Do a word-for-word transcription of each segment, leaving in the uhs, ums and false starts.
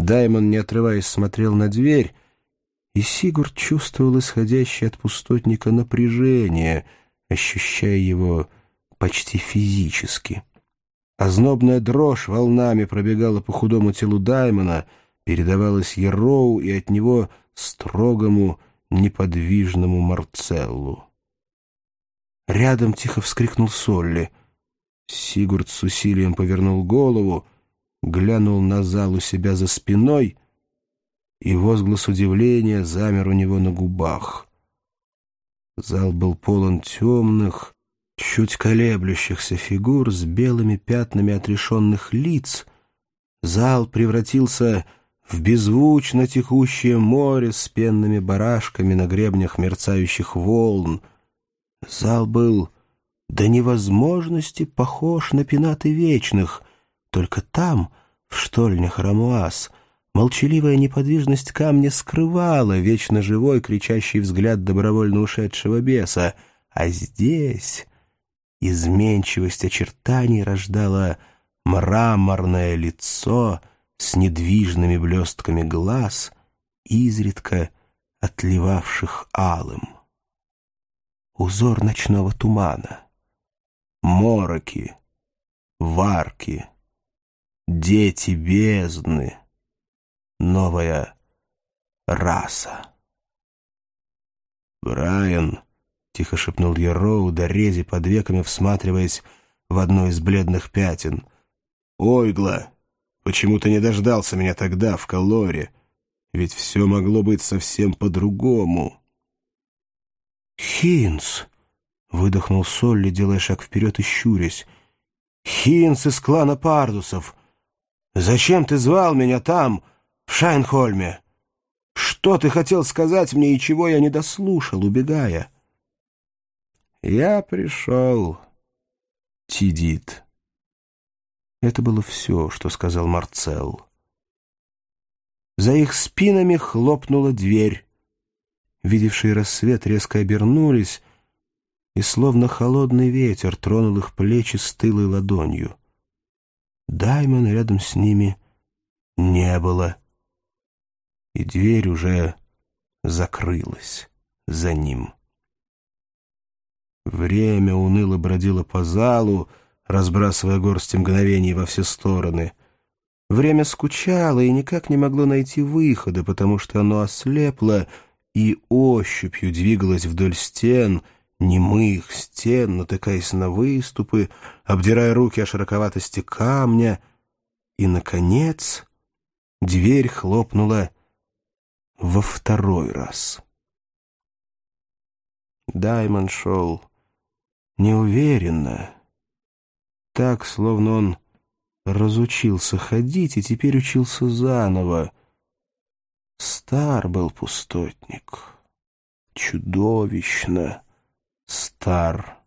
Даймон, не отрываясь, смотрел на дверь, и Сигурд чувствовал исходящее от пустотника напряжение, ощущая его почти физически. Ознобная дрожь волнами пробегала по худому телу Даймона, передавалась Ероу и от него строгому, неподвижному Марцеллу. Рядом тихо вскрикнул Солли. Сигурд с усилием повернул голову, глянул на зал у себя за спиной, и возглас удивления замер у него на губах. Зал был полон темных, чуть колеблющихся фигур с белыми пятнами отрешенных лиц. Зал превратился в беззвучно текущее море с пенными барашками на гребнях мерцающих волн. Зал был до невозможности похож на пенаты вечных, только там, в штольнях Рамуаз, молчаливая неподвижность камня скрывала вечно живой кричащий взгляд добровольно ушедшего беса, а здесь изменчивость очертаний рождала мраморное лицо с недвижными блестками глаз, изредка отливавших алым. Узор ночного тумана, мороки, варки, дети бездны, новая раса. «Брайан», — тихо шепнул Ероу, дорези под веками всматриваясь в одно из бледных пятен. «Ойгла, почему ты не дождался меня тогда, в Колоре? Ведь все могло быть совсем по-другому». «Хинс!» — выдохнул Солли, делая шаг вперед и щурясь. «Хинс из клана Пардусов! Зачем ты звал меня там, в Шайнхольме? Что ты хотел сказать мне и чего я не дослушал, убегая?» «Я пришел, Тидит». Это было все, что сказал Марцелл. За их спинами хлопнула дверь. Видевшие рассвет резко обернулись, и словно холодный ветер тронул их плечи стылой ладонью. Даймона рядом с ними не было, и дверь уже закрылась за ним. Время уныло бродило по залу, разбрасывая горсти мгновений во все стороны. Время скучало и никак не могло найти выхода, потому что оно ослепло и ощупью двигалось вдоль стен, немых стен, натыкаясь на выступы, обдирая руки о широковатости камня, и, наконец, дверь хлопнула во второй раз. Даймон шел неуверенно, так, словно он разучился ходить и теперь учился заново. Стар был пустотник, чудовищно стар.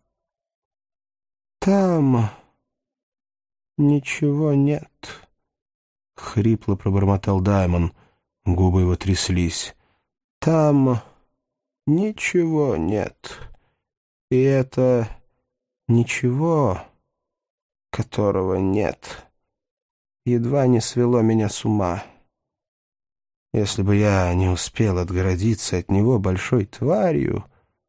«Там ничего нет», — хрипло пробормотал Даймон, губы его тряслись. «Там ничего нет, и это ничего, которого нет, едва не свело меня с ума. Если бы я не успел отгородиться от него большой тварью...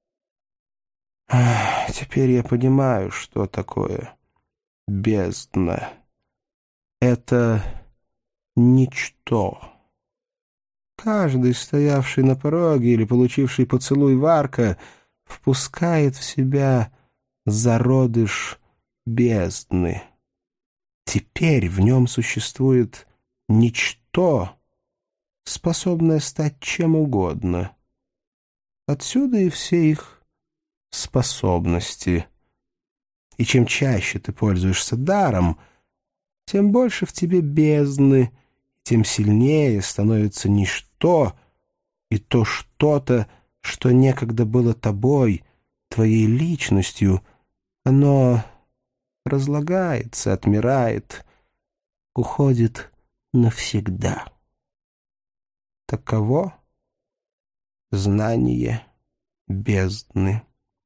Ах, теперь я понимаю, что такое бездна. Это ничто. Каждый, стоявший на пороге или получивший поцелуй Варка, впускает в себя зародыш бездны. Теперь в нем существует ничто, способное стать чем угодно. Отсюда и все их способности. И чем чаще ты пользуешься даром, тем больше в тебе бездны, тем сильнее становится ничто, и то что-то, что некогда было тобой, твоей личностью, оно разлагается, отмирает, уходит навсегда. Таково знание бездны.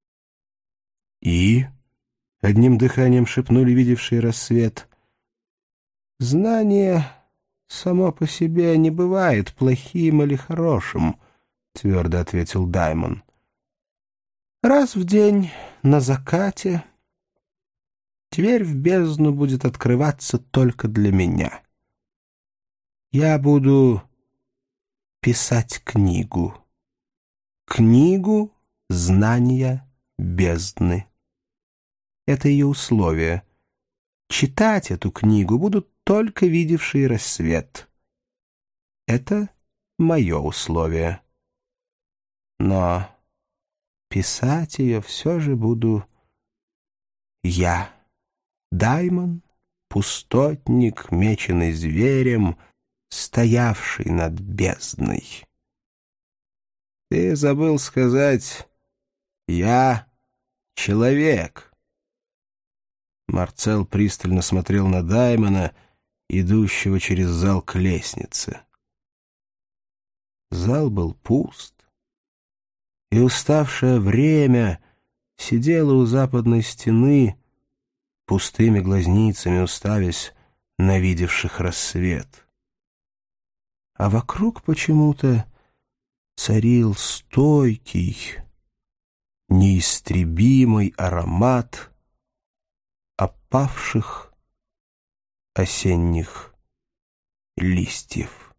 «И?» — одним дыханием шепнули видевшие рассвет. «Знание само по себе не бывает плохим или хорошим», — твердо ответил Даймон. «Раз в день на закате дверь в бездну будет открываться только для меня. Я буду писать книгу. Книгу знания бездны. Это ее условие. Читать эту книгу будут только видевшие рассвет. Это мое условие. Но писать ее все же буду я. Даймон, пустотник, меченый зверем, стоявший над бездной. Ты забыл сказать «Я человек». Марцел пристально смотрел на Даймона, идущего через зал к лестнице. Зал был пуст, и уставшее время сидело у западной стены, пустыми глазницами уставясь на видевших рассвет. А вокруг почему-то царил стойкий, неистребимый аромат опавших осенних листьев.